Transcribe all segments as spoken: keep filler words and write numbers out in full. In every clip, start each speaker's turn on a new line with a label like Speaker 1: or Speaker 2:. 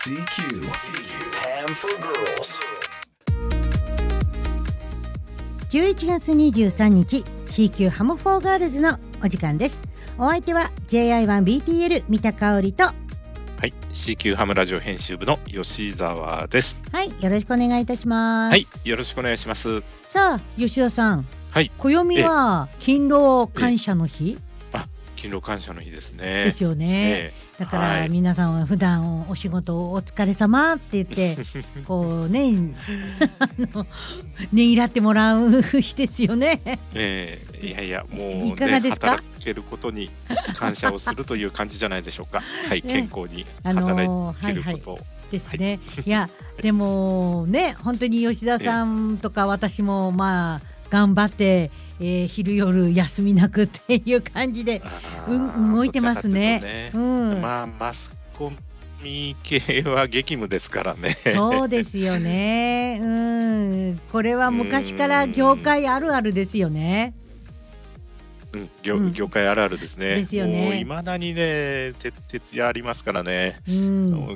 Speaker 1: シーキュー Ham for Girls
Speaker 2: じゅういちがつにじゅうさんにち シーキュー ハムフォーガールズのお時間です。お相手は ジェイアイワンビーティーエル 三田香織と、は
Speaker 3: い、シーキュー ハムラジオ編集部の吉澤です。
Speaker 2: はい、よろしくお願いいたします。
Speaker 3: はい、よろしくお願いします。
Speaker 2: さあ吉田さん、
Speaker 3: はい、
Speaker 2: 暦は勤労感謝の日、
Speaker 3: あ、勤労感謝の日ですね。
Speaker 2: ですよね、えー、だから皆さんは普段お仕事お疲れ様って言ってこうねあのねぎらってもらう日ですよね。
Speaker 3: えー、いやいやもう、ね、
Speaker 2: いかがですか。
Speaker 3: 働けることに感謝をするという感じじゃないでしょうか。はい、健康に働けること、はいはい
Speaker 2: ですね、はい、いやでもね本当に吉田さんとか私もまあ頑張って、えー、昼夜休みなくっていう感じで、うん、動いてますね。
Speaker 3: ね、
Speaker 2: うん、
Speaker 3: まあマスコミ系は激務ですからね。
Speaker 2: そうですよね、うん、これは昔から業界あるあるですよね。
Speaker 3: うん、業, 業界あるあるですね。
Speaker 2: ですよね。
Speaker 3: もう未だにね徹夜ありますからね、うん、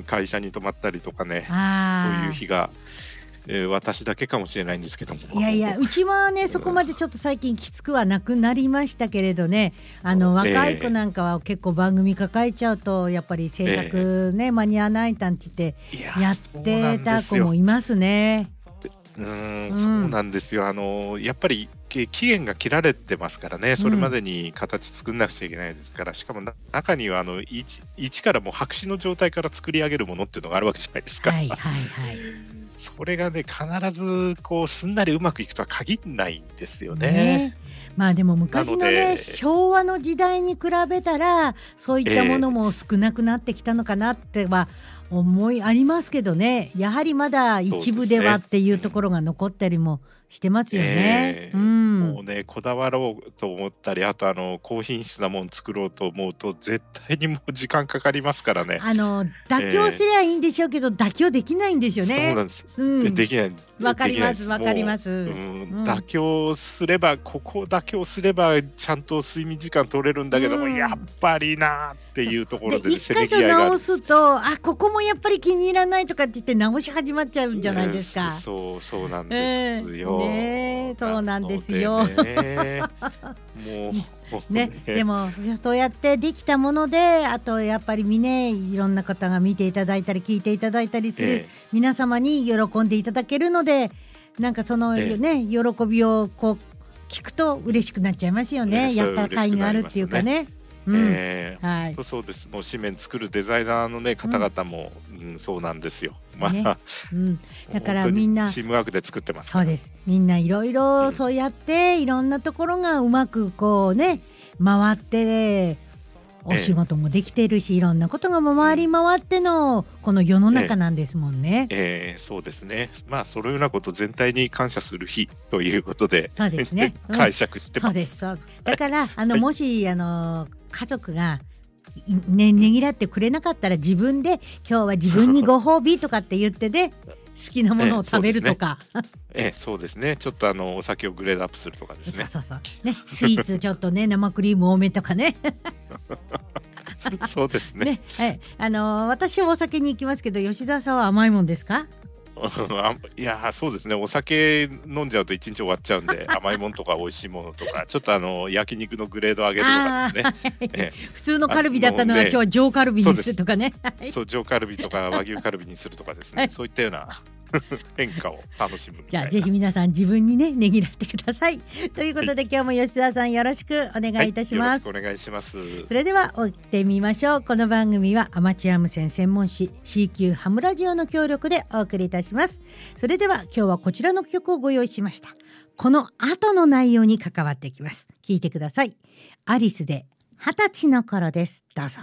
Speaker 3: 会社に泊まったりとかね、そういう日が、えー、私だけかもしれないんですけども。
Speaker 2: いやいやうちはねそこまでちょっと最近きつくはなくなりましたけれどね、あの若い子なんかは結構番組抱えちゃうとやっぱり制作ね、えー、間に合わないなんて言ってやってた子もいますね。
Speaker 3: うーん、そうなんですよ。あのやっぱり期限が切られてますからね、それまでに形作んなくちゃいけないですから、うん、しかも中にはあの 一, 一からもう白紙の状態から作り上げるものっていうのがあるわけじゃないですか。
Speaker 2: はいはいはい
Speaker 3: それがね必ずこうすんなりうまくいくとは限らないんですよね。
Speaker 2: ね、まあでも昔のね昭和の時代に比べたらそういったものも少なくなってきたのかなっては思いありますけどね、やはりまだ一部ではっていうところが残ったりもしてますよね。
Speaker 3: えーうん、もうねこだわろうと思ったり、あとあの高品質なもの作ろうと思うと絶対にもう時間かかりますからね。
Speaker 2: あの妥協すればいいんでしょうけど、えー、妥協できないんですよね。
Speaker 3: そうなんです、うん、できない。
Speaker 2: わかりますわかります、うん
Speaker 3: うん、妥協すればここ妥協すればちゃんと睡眠時間取れるんだけども、うん、やっぱりなっていうところでせめぎ合いがある。
Speaker 2: 一箇所直すとあここもやっぱり気に入らないとかって言って直し始まっちゃうんじゃないですか。
Speaker 3: えー、そうそうなんですよ、えー
Speaker 2: ね、そうなんですよ。
Speaker 3: ね、もう
Speaker 2: ね、でもそうやってできたもので、あとやっぱりみねいろんな方が見ていただいたり聞いていただいたりする、えー、皆様に喜んでいただけるので、なんかその、えー、ね喜びをこう聞くと嬉しくなっちゃいますよね、えー、やった甲斐があるっていうかね。うん
Speaker 3: えー
Speaker 2: はい、
Speaker 3: そうです。もう紙面作るデザイナーの、ね、方々も、うんうん、そうなんですよ、まあ
Speaker 2: ねうん、だからみんな
Speaker 3: チームワークで作ってます。
Speaker 2: そうです、みんないろいろそうやって、うん、いろんなところがうまくこうね回ってお仕事もできているし、えー、いろんなことが回り回ってのこの世の中なんですもんね。
Speaker 3: えーえー、そうですね。まあそのようなこと全体に感謝する日ということで、
Speaker 2: そうですね、
Speaker 3: うん、解釈してます。
Speaker 2: そうですそうだからあの、はい、もしあの家族がね、ねぎらってくれなかったら自分で今日は自分にご褒美とかって言ってで好きなものを食べるとか、
Speaker 3: ええ、そうですね。ちょっとあのお酒をグレードアップするとかですね。
Speaker 2: そうそうそうね、スイーツちょっとね生クリーム多めとかね
Speaker 3: そうですね。
Speaker 2: ね、はい、あの私はお酒に行きますけど、吉澤さんは甘いもんですか？
Speaker 3: いやそうですね、お酒飲んじゃうと一日終わっちゃうんで甘いものとか美味しいものとかちょっとあの焼肉のグレード上げるとかですね、
Speaker 2: ええ、普通のカルビだったのが今日は上カルビにするとかね。
Speaker 3: そう上カルビとか和牛カルビにするとかですね、はい、そういったような変化を楽しむみたいな。
Speaker 2: じゃあぜひ皆さん自分にねねぎらってくださいということで、はい、今日も吉澤さんよろしくお願いいたします。
Speaker 3: はい、よろしくお願いします。
Speaker 2: それでは追ってみましょう。この番組はアマチュア無線専門誌 シーキュー ハムラジオの協力でお送りいたします。それでは今日はこちらの曲をご用意しました。この後の内容に関わっていきます。聞いてください。アリスで二十歳の頃です。どうぞ。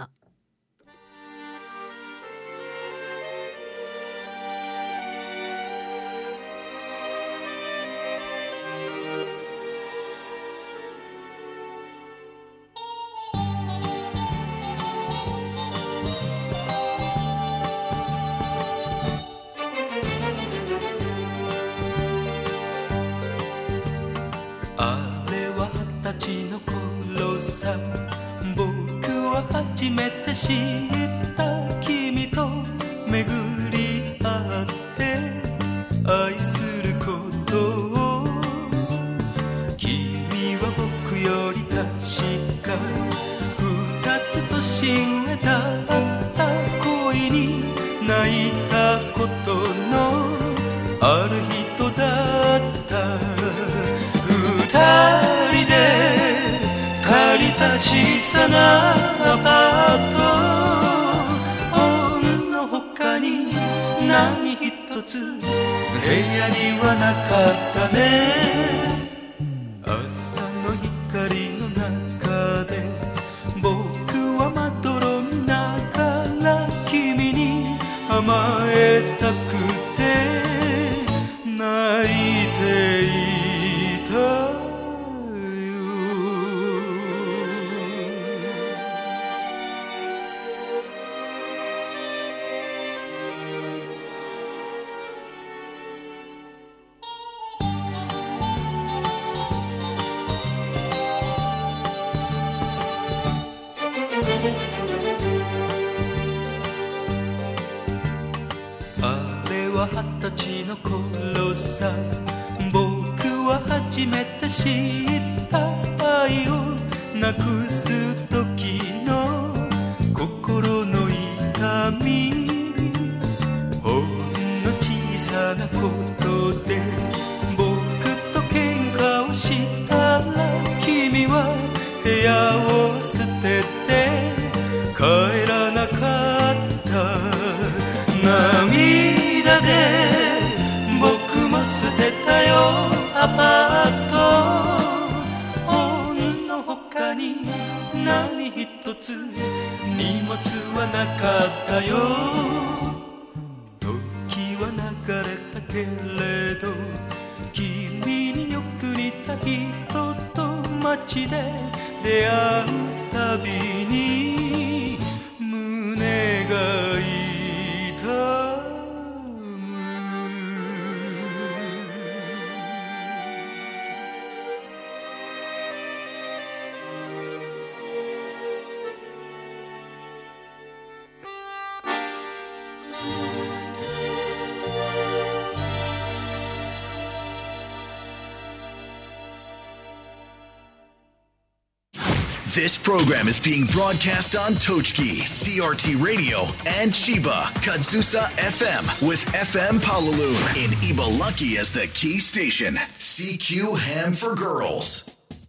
Speaker 4: 僕は初めて知った君と巡った恋に泣いたことのある人だった二人で借りた小さなアパートの他に何一つ部屋にはなかったね朝の光の中で僕はまどろみながら君に甘えたくて泣いていたよあれは二十歳の頃さ僕は初めて知った愛をなくす時の心の痛みほんの小さなことで僕と喧嘩をしたら君は部屋を捨てて帰らなかった涙で僕も捨てたよアパートの他に何一つ荷物はなかったよ時は流れたけれど君によく似た人と街で出会うたびに胸が痛む
Speaker 1: This program is being broadcast on Tochki, C R T Radio, and Chiba, Kadzusa F M, with F M Paulaloon in Ibaraki as the key station. C Q Ham for Girls.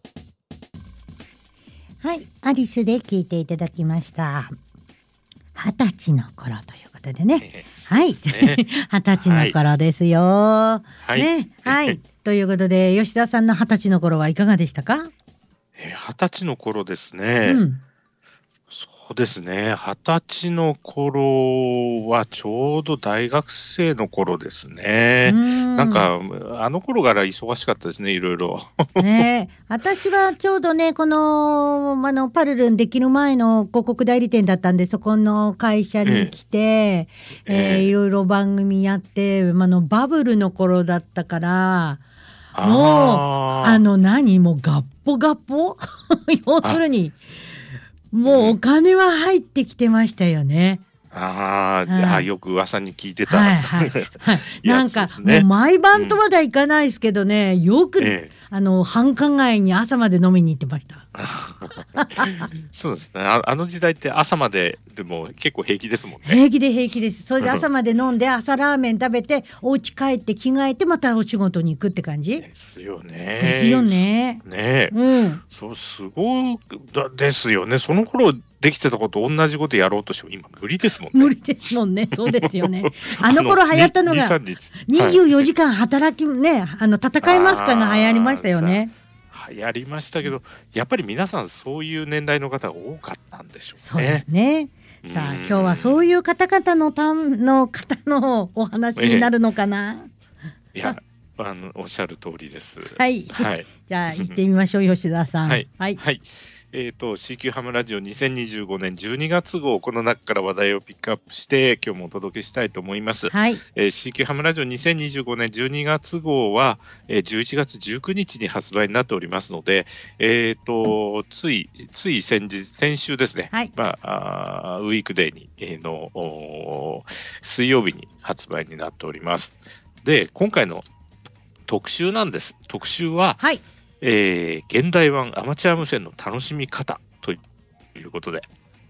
Speaker 2: はい、アリスで聞いていただきました二十歳の頃ということでねはい二十歳の頃ですよ、はいねはい、ということで吉田さんの二十歳の頃はいかがでしたか？
Speaker 3: 二十歳の頃ですね、うん、そうですね二十歳の頃はちょうど大学生の頃ですね。んなんかあの頃から忙しかったですねいろいろ
Speaker 2: ね私はちょうどねこのあのパルルンできる前の広告代理店だったんでそこの会社に来て、えええー、いろいろ番組やってあのバブルの頃だったからもうあの何もうガッポガッポ要するにもうお金は入ってきてましたよね。
Speaker 3: あ、はい、あよく噂に聞いてた、
Speaker 2: はいはいはい、なんか、ね、もう毎晩とまではいかないですけどね、うん、よく、ええ、あの繁華街に朝まで飲みに行ってました
Speaker 3: そうですね あ, あの時代って朝まででも結構平気ですもんね。
Speaker 2: 平気で平気です。それで朝まで飲んで朝ラーメン食べてお家帰って着替えてまたお仕事に行くって感じ
Speaker 3: ですよね。
Speaker 2: ですよね。
Speaker 3: ね、うん、そうすごいですよね。その頃できてたこと同じことやろうとしても今無理ですもんね。
Speaker 2: 無理ですもんね。そうですよね。あの頃流行ったのがにじゅうよじかん働きね、あの戦いますかが流行りましたよね。
Speaker 3: 流行りましたけど、やっぱり皆さんそういう年代の方が多かったんでしょうね。
Speaker 2: そうですね。さあ今日はそういう方々のたの方のお話になるのかな。
Speaker 3: ええ、いやあのおっしゃる通りです。
Speaker 2: はい。はい、じゃあ行ってみましょう吉田さん。
Speaker 3: はいはい。はいえーと、シーキュー ハムラジオにせんにじゅうごねんじゅうにがつ号、この中から話題をピックアップして今日もお届けしたいと思います。はいえー、シーキュー ハムラジオにせんにじゅうごねんじゅうにがつ号は、えー、じゅういちがつじゅうくにちに発売になっておりますので、えーと、ついつい先日先週ですね、はいまあ、あウィークデーに、えー、の水曜日に発売になっております。で今回の特集なんです。特集は、はいえー、現代版アマチュア無線の楽しみ方ということで、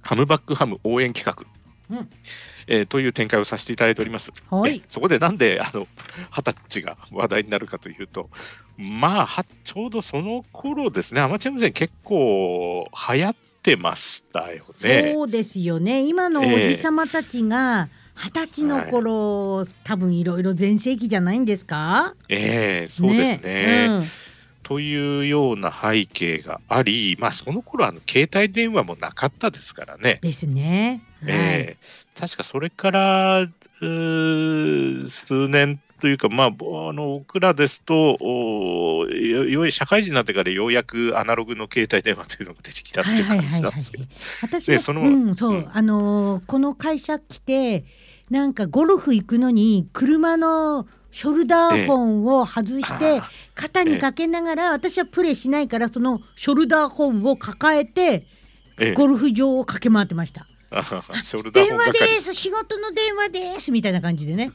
Speaker 3: ハムバックハム応援企画、
Speaker 2: うん
Speaker 3: えー、という展開をさせていただいております。
Speaker 2: はい、
Speaker 3: そこでなんであの二十歳が話題になるかというと、まあはちょうどその頃ですね、アマチュア無線結構流行ってましたよね。
Speaker 2: そうですよね。今のおじさまたちが二十歳の頃、はい、多分いろいろ全盛期じゃないんですか。
Speaker 3: ええー、そうですね、
Speaker 2: ね、うん、
Speaker 3: というような背景があり、まあ、その頃はあの携帯電話もなかったですからね。
Speaker 2: ですね。はい、
Speaker 3: えー、確かそれからう数年というか、まあ、あの僕らですとおよ社会人になってからようやくアナログの携帯電話というのが出てきたっていう感じなんですけど、
Speaker 2: 私はその、うんそううん、あのー、この会社来てなんかゴルフ行くのに車のショルダーホンを外して肩にかけながら、私はプレーしないからそのショルダーホンを抱えてゴルフ場を駆け回ってました。
Speaker 3: ショルダー
Speaker 2: 電話です仕事の電話ですみたいな感じでね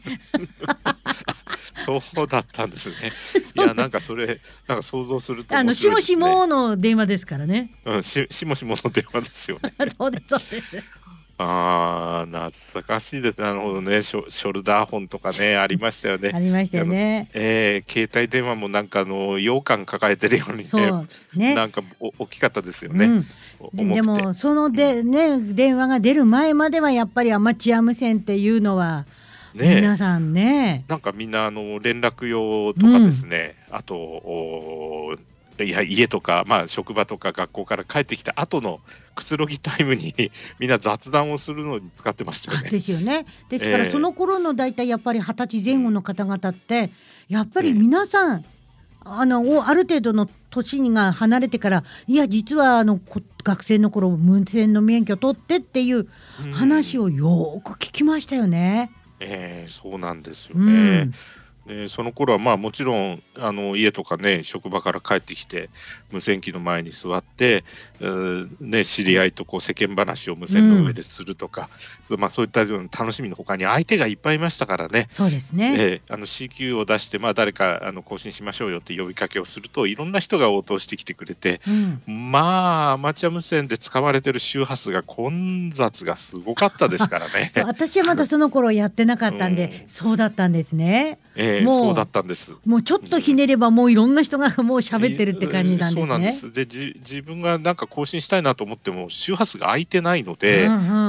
Speaker 3: そうだったんですね。いやなんかそれなんか想像すると面白いですね。
Speaker 2: あのしもしもの電話ですからね、
Speaker 3: うん、し, しもしもの電話ですよね
Speaker 2: そうですそうです
Speaker 3: ああ、懐かしいですね。なるほどね。シ ョ, ショルダーホンとかね、ありましたよね。
Speaker 2: ありましたよね。
Speaker 3: えー、携帯電話もなんかあの羊羹抱えてるように ね,
Speaker 2: そうね
Speaker 3: なんか大きかったですよね。
Speaker 2: うん、で, でもそので、ね、電話が出る前まではやっぱりアマチュア無線っていうのは、ね、皆さんね、
Speaker 3: なんかみんなあの連絡用とかですね、うん、あとおいや家とか、まあ、職場とか学校から帰ってきた後のくつろぎタイムにみんな雑談をするのに使ってましたよね。
Speaker 2: ですよね。ですからその頃のだいたいやっぱりはたちぜん後の方々ってやっぱり皆さん、えー、あのある程度の年が離れてからいや実はあの学生の頃無線の免許取ってっていう話をよく聞きましたよね。
Speaker 3: えー、そうなんですよね。うんえー、その頃はまあもちろんあの家とかね職場から帰ってきて無線機の前に座って、えーね、知り合いとこう世間話を無線の上でするとか、うん、まあ、そういったような楽しみの他に相手がいっぱいいましたからね。
Speaker 2: そうですね、
Speaker 3: えー、あの シーキュー を出して、まあ、誰かあの更新しましょうよって呼びかけをするといろんな人が応答してきてくれて、うん、まあアマチュア無線で使われてる周波数が混雑がすごかったですからね。
Speaker 2: そう私はまだその頃やってなかったんで、うん、そうだったんですね。
Speaker 3: えー、もうそうだったんです。
Speaker 2: もうちょっとひねればもういろんな人がもう喋ってるって感じなんですね。
Speaker 3: そうなんです。でじ自分がなんか更新したいなと思っても周波数が空いてないので、うんうんうん、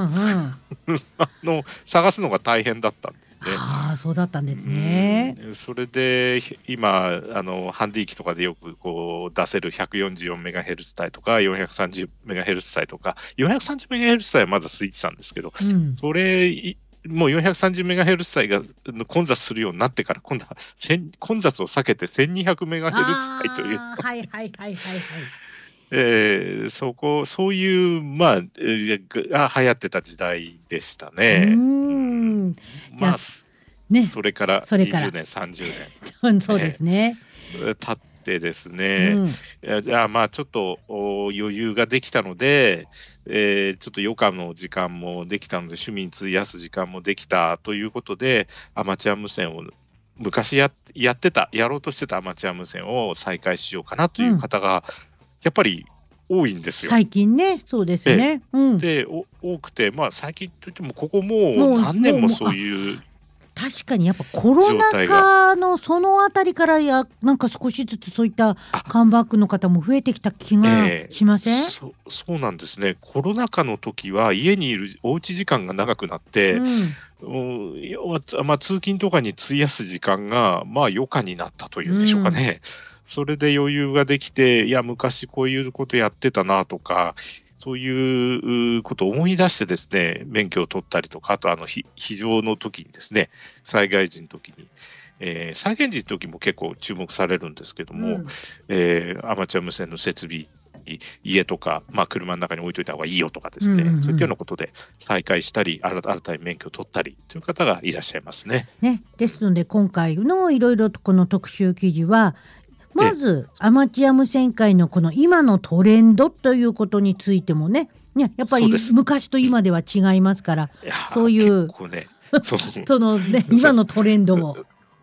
Speaker 3: あの探すのが大変だったんですね。
Speaker 2: ああそうだったんですね。
Speaker 3: うんそれで今あのハンディ機とかでよくこう出せる ひゃくよんじゅうよんメガヘルツ 帯とか よんひゃくさんじゅうメガヘルツ 帯とか よんひゃくさんじゅうメガヘルツ 帯はまだ空いてたんですけど、うん、それもう よんひゃくさんじゅうメガヘルツ 帯が混雑するようになってから今度は混雑を避けて せんにひゃくメガヘルツ 帯という
Speaker 2: はいはいはいはいはい
Speaker 3: えー、そこそういうまあ、えー、が流行ってた時代でしたね。うーんまあねそれからにじゅうねんさんじゅうねん
Speaker 2: そうですね、
Speaker 3: えー、経ってですね、うん、じゃあまあちょっと余裕ができたので、えー、ちょっと余暇の時間もできたので趣味に費やす時間もできたということでアマチュア無線を昔 や, やってたやろうとしてたアマチュア無線を再開しようかなという方が、うんやっぱり多いんですよ。
Speaker 2: 最近ね、そうですね。
Speaker 3: うん、で多くて、まあ、最近といってもここもう何年もそういう
Speaker 2: 確かにやっぱコロナ禍のそのあたりからやなんか少しずつそういったカムバックの方も増えてきた気がしません？えー、
Speaker 3: そ, そうなんですね。コロナ禍の時は家にいるおうち時間が長くなって、うんまあ、通勤とかに費やす時間がまあ余暇になったというんでしょうかね。うんそれで余裕ができて、いや、昔こういうことやってたなとか、そういうことを思い出してですね、免許を取ったりとか、あとあの非常の時にですね、災害時の時に、えー、災害時の時も結構注目されるんですけども、うんえー、アマチュア無線の設備、家とか、まあ、車の中に置いといた方がいいよとかですね、うんうんうん、そういったようなことで再開したり、新たに免許を取ったりという方がいらっしゃいますね。
Speaker 2: ねですので、今回のいろいろとこの特集記事は、まずアマチュア無線界のこの今のトレンドということについてもね、ねやっぱり昔と今では違いますから、そういう、
Speaker 3: ね、
Speaker 2: そのね今のトレンドを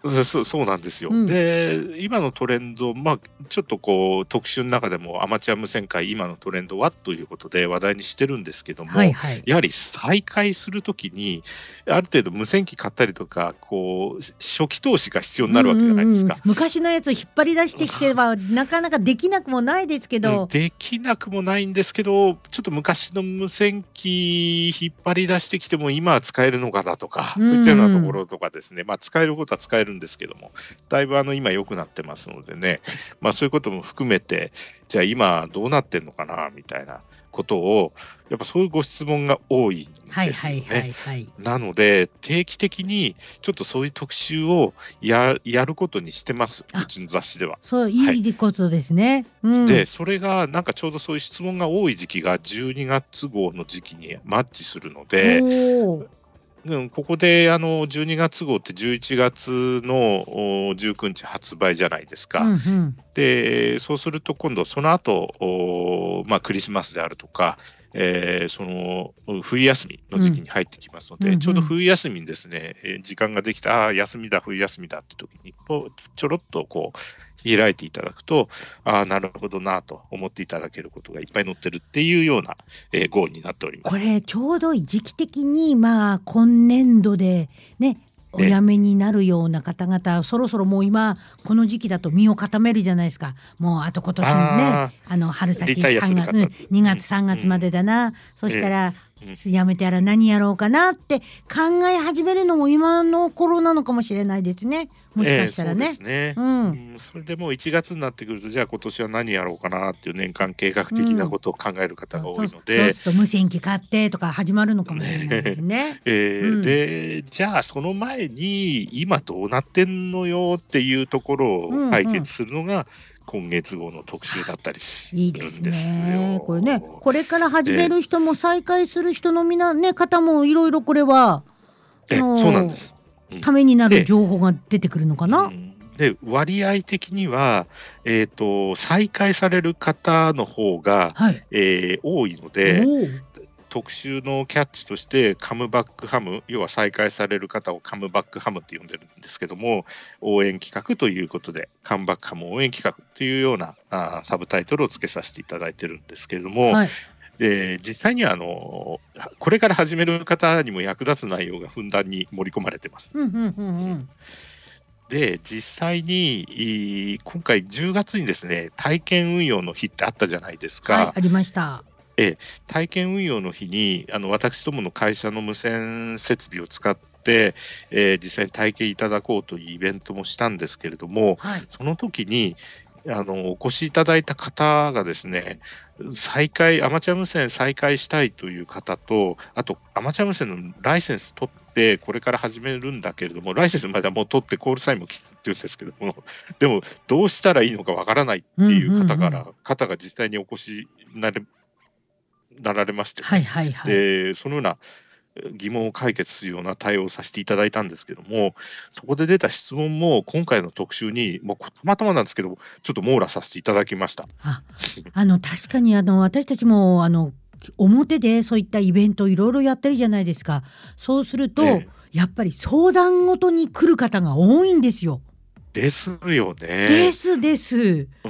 Speaker 3: そそうなんですよ、
Speaker 2: うん、
Speaker 3: で今のトレンド、まあ、ちょっとこう特集の中でもアマチュア無線界今のトレンドはということで話題にしてるんですけども、
Speaker 2: はいはい、
Speaker 3: やはり再開するときにある程度無線機買ったりとかこう初期投資が必要になるわけじゃないですか、うんうんうん、
Speaker 2: 昔のやつを引っ張り出してきてはなかなかできなくもないですけど、
Speaker 3: うん、できなくもないんですけどちょっと昔の無線機引っ張り出してきても今は使えるのかだとか、うんうん、そういったようなところとかですね、まあ、使えることは使えるんですけどもだいぶあの今良くなってますのでね、まあ、そういうことも含めてじゃあ今どうなってんのかなみたいなことをやっぱそういうご質問が多いんですよね、はいはいはいはい、なので定期的にちょっとそういう特集を や, やることにしてますうちの雑誌では。
Speaker 2: そういいことですね、
Speaker 3: はい、
Speaker 2: うん、
Speaker 3: でそれがなんかちょうどそういう質問が多い時期がじゅうにがつ号の時期にマッチするのでうん、ここであのじゅうにがつ号ってじゅういちがつのじゅうくにち発売じゃないですか、うんうん、でそうすると今度その後、まあクリスマスであるとか、えー、その冬休みの時期に入ってきますので、うんうんうん、ちょうど冬休みにですね、えー、時間ができたあ休みだ冬休みだって時にこうちょろっとこう開いていただくとあなるほどなと思っていただけることがいっぱい載ってるっていうような、えー、号になっております。
Speaker 2: これちょうど時期的にまあ今年度でねお辞めになるような方々、そろそろもう今この時期だと身を固めるじゃないですか。もうあと今年ね あ, あの春先さんがつ、うん、にがつさんがつまでだな、うん、そしたら、えー、辞めてやら何やろうかなって考え始めるのも今の頃なのかもしれないですね、もしかしたらね、
Speaker 3: えー、そうですね、うんうん、それでもういちがつになってくるとじゃあ今年は何やろうかなっていう年間計画的なことを考える方が多いので、
Speaker 2: うん、そうすると無線機買ってとか始まるのかもしれないですね、
Speaker 3: えーうん、でじゃあその前に今どうなってんのよっていうところを解決するのが、うんうん今月号の特集だったりするんですよ。いいですね。
Speaker 2: これね、これから始める人も再開する人のみな、ね、方もいろいろこれは
Speaker 3: えそうなんです、
Speaker 2: うん、ためになる情報が出てくるのかな。
Speaker 3: で、で割合的には、えーと、再開される方の方が、はいえー、多いので特集のキャッチとしてカムバックハム、要は再開される方をカムバックハムって呼んでるんですけども、応援企画ということでカムバックハム応援企画というようなあサブタイトルをつけさせていただいてるんですけれども、はい、で実際にはあのこれから始める方にも役立つ内容がふんだんに盛り込まれてます。うんうんうんうんで実際に今回じゅうがつにですね体験運用の日ってあったじゃないですか。
Speaker 2: はい、ありました。
Speaker 3: え体験運用の日にあの私どもの会社の無線設備を使って、えー、実際に体験いただこうというイベントもしたんですけれども、はい、その時にあのお越しいただいた方がですね再開アマチュア無線再開したいという方とあとアマチュア無線のライセンス取ってこれから始めるんだけれどもライセンスまではもう取ってコールサインも来てるんですけどもでもどうしたらいいのかわからないっていう方から、うんうんうん、方が実際にお越しになれなられまして、ね
Speaker 2: はいはいはい、
Speaker 3: でそのような疑問を解決するような対応をさせていただいたんですけどもそこで出た質問も今回の特集にもうたまたまなんですけどちょっと網羅させていただきました。
Speaker 2: ああの確かにあの私たちもあの表でそういったイベントいろいろやってるじゃないですか。そうすると、ええ、やっぱり相談ごとに来る方が多いんですよ。
Speaker 3: ですよね。
Speaker 2: ですです、
Speaker 3: うんうん、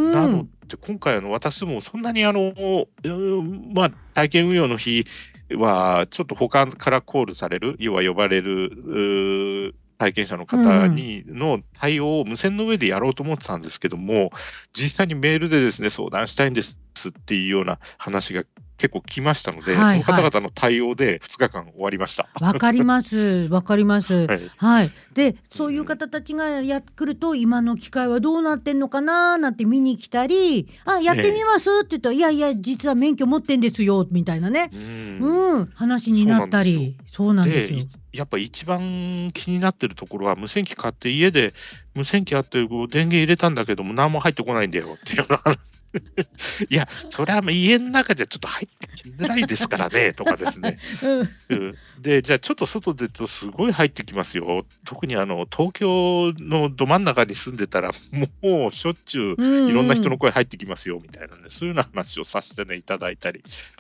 Speaker 3: なので今回あの私もそんなにあの、まあ、体験運用の日はちょっと他からコールされる要は呼ばれる体験者の方にの対応を無線の上でやろうと思ってたんですけども実際にメールでですね相談したいんですっていうような話が結構来ましたので、はいはい、その方々の対応でふつかかん終わりました。
Speaker 2: わかりますわかります、はいはい、でそういう方たちがやってくると今の機械はどうなってんのかななんて見に来たりあやってみますって言ったら、ね、いやいや実は免許持ってんですよみたいなねうん、うん、話になったりそうなんですよ。
Speaker 3: やっぱ一番気になってるところは無線機買って家で無線機あってこう電源入れたんだけども何も入ってこないんだよっていうような話いやそれは家の中じゃちょっと入ってきづらいですからねとかですね、うん、でじゃあちょっと外出るとすごい入ってきますよ。特にあの東京のど真ん中に住んでたらもうしょっちゅういろんな人の声入ってきますよみたいなね、うんうん、そういうような話をさせて、ね、いただいたり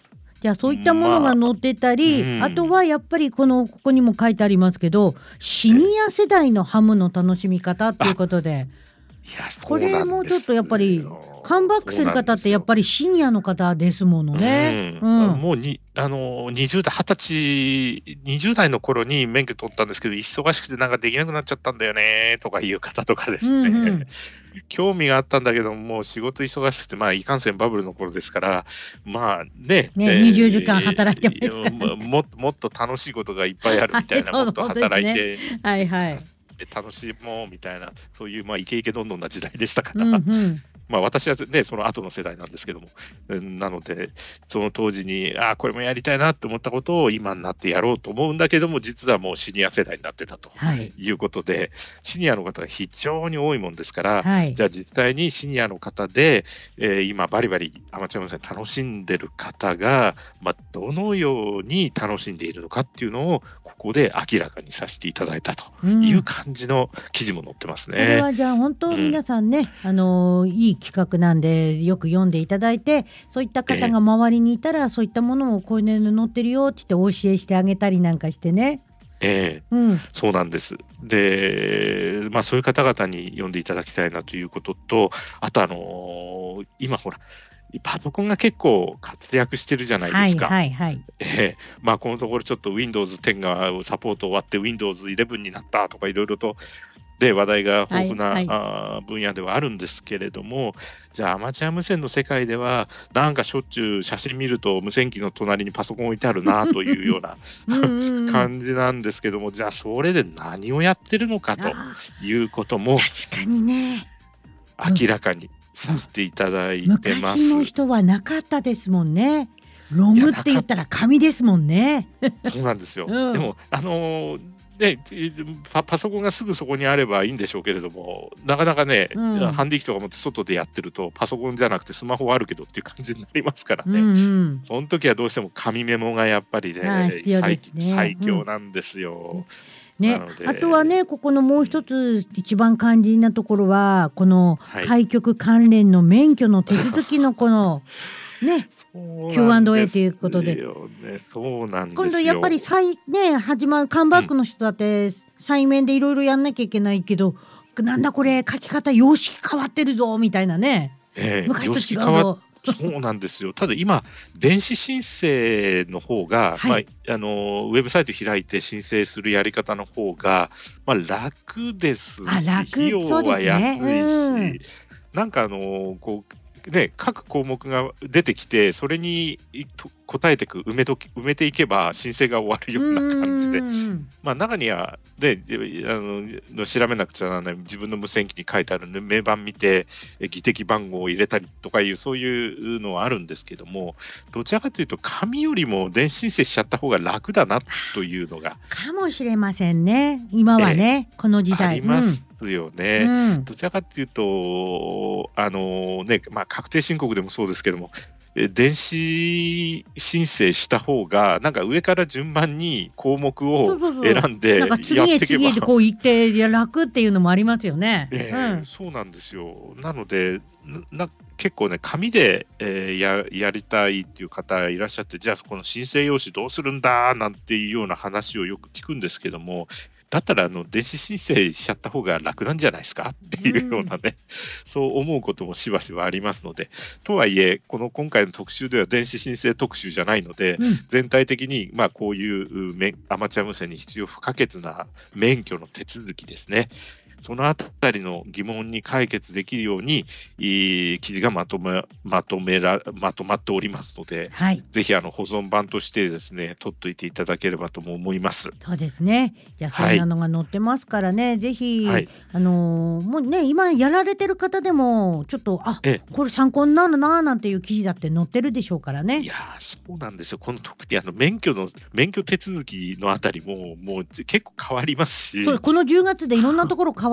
Speaker 2: じゃあそういったものが載ってたり、まあ、うん、あとはやっぱりこのここにも書いてありますけど、シニア世代のハムの楽しみ方っていうことで、
Speaker 3: いや
Speaker 2: これもちょっとやっぱりカムバックする方ってやっぱりシニアの方ですものね。
Speaker 3: うんうん、もうにあのにじゅう代、はたち、にじゅう代の頃に免許取ったんですけど、忙しくてなんかできなくなっちゃったんだよねとかいう方とかですね、うんうん、興味があったんだけどもう仕事忙しくて、まあいかんせんバブルの頃ですから、まあね、
Speaker 2: ね、えー、にじゅうじかん働いてますから、
Speaker 3: ね、も, もっと楽しいことがいっぱいあるみたいな、もっと働いて、
Speaker 2: はいはい、
Speaker 3: 楽しもうみたいな、そういうまあイケイケどんどんな時代でしたから、
Speaker 2: うんうん、
Speaker 3: まあ私はねその後の世代なんですけども、なのでその当時にああこれもやりたいなって思ったことを今になってやろうと思うんだけども、実はもうシニア世代になってたということで、はい、シニアの方が非常に多いもんですから、はい、じゃあ実際にシニアの方で、えー、今バリバリアマチュア無線楽しんでる方が、まあ、どのように楽しんでいるのかっていうのをここで明らかにさせていただいたという感じの記事も載ってますね。
Speaker 2: これはじゃあ本当皆さんね、うん、あのいい企画なんでよく読んでいただいて、そういった方が周りにいたら、えー、そういったものをこういうの載ってるよって言ってお教えしてあげたりなんかしてね。
Speaker 3: えーうん、そうなんです。で、まあ、そういう方々に読んでいただきたいなということと、あと、あのー、今ほらパソコンが結構活躍してるじゃないですか。
Speaker 2: はいはいはい、
Speaker 3: えーまあ、このところちょっと ウィンドウズテン がサポート終わって ウィンドウズイレブン になったとかいろいろとで話題が豊富な、はいはい、あ分野ではあるんですけれども、じゃあアマチュア無線の世界ではなんかしょっちゅう写真見ると無線機の隣にパソコン置いてあるなというようなうんうん感じなんですけども、じゃあそれで何をやってるのかということも
Speaker 2: 確かにね
Speaker 3: 明らかにさせていただいてます。
Speaker 2: 昔の人はなかったですもんね。ロムって言ったら紙ですもんね。
Speaker 3: そうなんですよ、うん、でもあのーでパ, パソコンがすぐそこにあればいいんでしょうけれども、なかなかね、うん、ハンディ機とか持って外でやってるとパソコンじゃなくてスマホはあるけどっていう感じになりますからね、うんうん、その時はどうしても紙メモがやっぱり ね, ね 最, 最強なんですよ、
Speaker 2: うんね、あとはねここのもう一つ一番肝心なところはこの開局関連の免許の手続きのこのね、キューアンドエー ということで、
Speaker 3: ね、そうなんですよ。
Speaker 2: 今度やっぱり再、ね、始まるカムバックの人だって対面でいろいろやんなきゃいけないけど、うん、なんだこれ書き方様式変わってるぞみたいなね、
Speaker 3: えー、昔と違うぞ。そうなんですよ。ただ今電子申請の方が、はい、まあ、あのウェブサイト開いて申請するやり方の方が、まあ、楽ですし、
Speaker 2: あ、楽、
Speaker 3: 費用は安いし、
Speaker 2: うん、
Speaker 3: なんかあのこうね、各項目が出てきてそれに答えていく埋めとき埋めていけば申請が終わるような感じで、まあ、中には、ね、あの調べなくちゃならない自分の無線機に書いてある名板見て議的番号を入れたりとかいうそういうのはあるんですけども、どちらかというと紙よりも電子申請しちゃった方が楽だなというのが
Speaker 2: かもしれませんね。今はね、この時代
Speaker 3: ありますよね、うん、どちらかというとあの、ね、まあ、確定申告でもそうですけども、電子申請した方がなんか上から順番に項目を選んでやっていけば、
Speaker 2: なんか次へ次へでこう言っていや楽っていうのもありますよね、
Speaker 3: えーうん、そうなんですよ。なのでな結構ね紙で、えー、や, やりたいっていう方いらっしゃって、じゃあこの申請用紙どうするんだなんていうような話をよく聞くんですけども、だったらあの電子申請しちゃった方が楽なんじゃないですかっていうようなね、うん、そう思うこともしばしばありますので、とはいえこの今回の特集では電子申請特集じゃないので、うん、全体的にまあこういうアマチュア無線に必要不可欠な免許の手続きですね、そのあたりの疑問に解決できるように記事がまとめ、まとめら、まとまっておりますので、はい、ぜひあの保存版としてですね取っといていただければとも思います。
Speaker 2: そうですね。じゃあそんなのが載ってますからね、はい、ぜひ、はい、あのー、もうね今やられてる方でもちょっとあこれ参考になるななんていう記事だって載ってるでしょうからね。
Speaker 3: いやそうなんですよ。この特にあの免許の免許手続きのあたりももう結構変わりますし、
Speaker 2: そうこのじゅうがつでいろんなところ変わ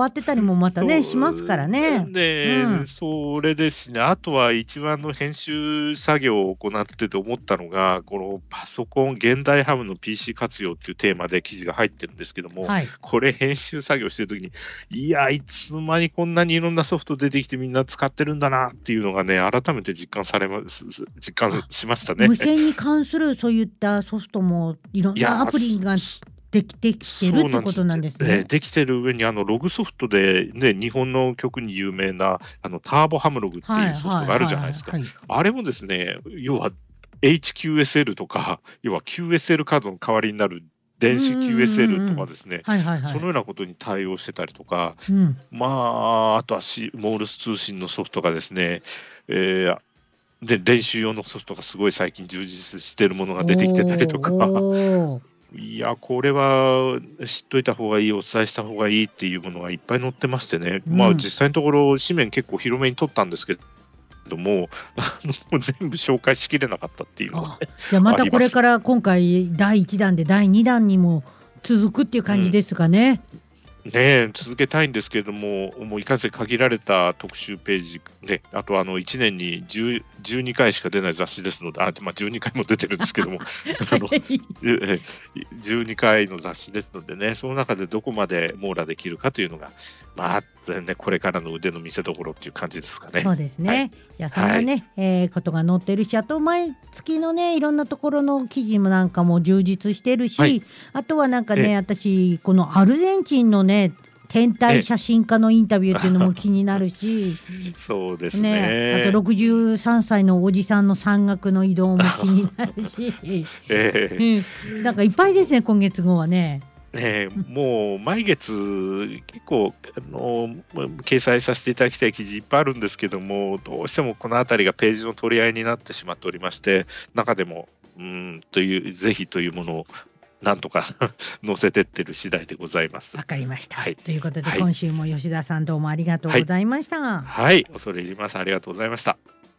Speaker 2: わってたりもまたねしますからね。
Speaker 3: で、
Speaker 2: うん、
Speaker 3: それですね。あとは一番の編集作業を行ってて思ったのが、このパソコン現代ハムの ピーシー 活用っていうテーマで記事が入ってるんですけども、
Speaker 2: はい、こ
Speaker 3: れ編集作業してるときに、いやいつの間にこんなにいろんなソフト出てきてみんな使ってるんだなっていうのがね、改めて実感されます実感しましたね。
Speaker 2: 無線に関するそういったソフトもいろんなアプリができてきてるってことなんですね。
Speaker 3: で, すできてる上にあのログソフトで、ね、日本の曲に有名なあのターボハムログっていうソフトがあるじゃないですか。あれもですね、要は エイチキューエスエル とか、要は キューエスエル カードの代わりになる電子 キューエスエル とかですね、そのようなことに対応してたりとか、うん、まあ、あとはシモールス通信のソフトがですね、えーで練習用のソフトがすごい最近充実しているものが出てきてたりとか、いや、これは知っといた方がいい、お伝えした方がいいっていうものがいっぱい載ってましてね、うん、まあ実際のところ紙面結構広めに取ったんですけども、あの全部紹介しきれなかったっていうのが、ね、
Speaker 2: じゃあまたこれから今回だいいちだんでだいにだんにも続くっていう感じですかね。うん
Speaker 3: ね、続けたいんですけれども、もういかんせん限られた特集ページ、ね、あとあのいちねんにじゅう、じゅうにかいしか出ない雑誌ですので、あ、まあ、じゅうにかいも出てるんですけどもあのじゅうにかいの雑誌ですのでね、その中でどこまで網羅できるかというのが、まあね、これからの腕の見せ所っていう感じですかね。
Speaker 2: そうですね、はい、じゃあそんなね、はい、えー、ことが載ってるし、あと毎月のねいろんなところの記事もなんかも充実してるし、はい、あとはなんかね、私このアルゼンチンのね天体写真家のインタビューっていうのも気になるし
Speaker 3: そうです ね,
Speaker 2: ね、あとろくじゅうさんさいのおじさんの山岳の移動も気になるし、えーうん、なんかいっぱいですね今月号はね。
Speaker 3: ね、もう毎月結構あの掲載させていただきたい記事いっぱいあるんですけども、どうしてもこのあたりがページの取り合いになってしまっておりまして、中でもうんというぜひというものをなんとか載せてってる次第でございます。
Speaker 2: わかりました、
Speaker 3: はい、
Speaker 2: ということで、はい、今週も吉田さんどうもありがとうございました。
Speaker 3: はい、はい、恐れ入ります。ありがとうございました。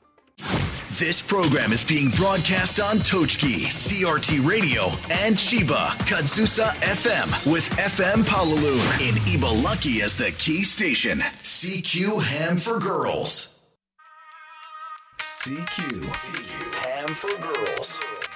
Speaker 1: This program is being broadcast on Tochki, シーアーティー Radio, and Chiba, Kadzusa エフエム with エフエム Palaloon in Ibaraki as the key station. シーキュー Ham for Girls. シーキュー Ham for Girls.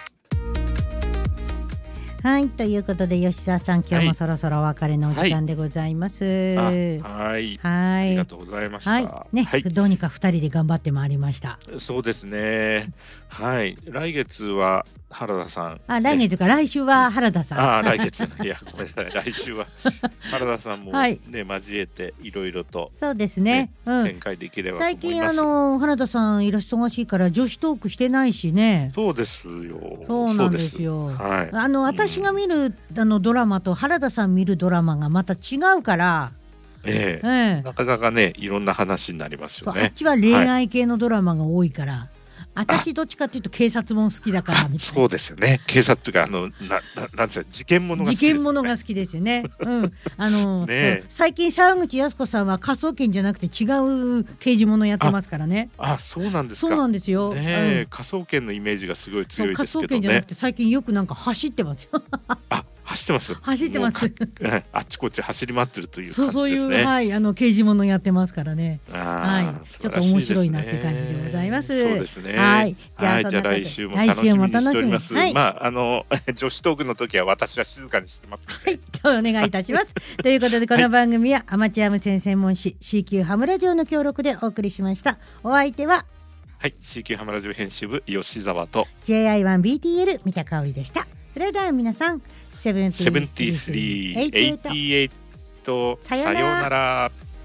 Speaker 2: はい、ということで吉田さん今日もそろそろお別れのお時間でございます。
Speaker 3: はい、はい、ありがとうございました。
Speaker 2: はいね、はい、どうにかふたりで頑張ってまいりました。
Speaker 3: そうですね。はい、来月は原田さん。
Speaker 2: あ、来月か、来週は原田さん。
Speaker 3: あ、来月いやごめんなさい。来週は原田さんもね、はい、交えていろいろと、
Speaker 2: ね、そうですね。うん、
Speaker 3: 展開できればと思います。
Speaker 2: 最近あの原田さんいらっしゃ忙しいから女子トークしてないしね。
Speaker 3: そうですよ。
Speaker 2: そうなんですよ。
Speaker 3: すはい、
Speaker 2: あの私が見る、うん、あのドラマと原田さん見るドラマがまた違うから、
Speaker 3: ええええ、なかなかねいろんな話になりますよね。
Speaker 2: あっちは恋愛系のドラマが多いから、はい、私どっちかというと警察も好きだからみたいな。
Speaker 3: そうですよね。警察というかあのなななんですか、事件ものが好きですよね。
Speaker 2: 事件ものが好きですよね。うん、あのね、最近沢口靖子さんは科捜研じゃなくて違う刑事ものやってますからね。
Speaker 3: ああ、そうなんですか。
Speaker 2: そうなんですよ。
Speaker 3: ね、
Speaker 2: うん、
Speaker 3: 科捜研のイメージがすごい強いですけどね。
Speaker 2: 科捜研じゃなくて最近よくなんか走ってますよ。
Speaker 3: あ、走ってます。
Speaker 2: 走ってます。
Speaker 3: あっちこっち走り回ってるという感じですね。
Speaker 2: そうそういう、はい、あの刑事ものやってますからね。はい、ちょっと面白いなって感じでございます。
Speaker 3: そうですね。
Speaker 2: はい、
Speaker 3: じゃあ、はい、じゃあ来週も楽しみにしております。はい、まああの女子トークの時は私は静かにしてます。
Speaker 2: はい、とお願いいたします。ということでこの番組はアマチュア無線専門誌 シーキュー ハムラジオの協力でお送りしました。お相手は
Speaker 3: はい、シーキュー ハムラジオ編集部吉沢と
Speaker 2: ジェイアイワンビーティーエル 三田香織でした。それでは皆さんセブンティースリー、エイティーエイト、
Speaker 3: さようなら。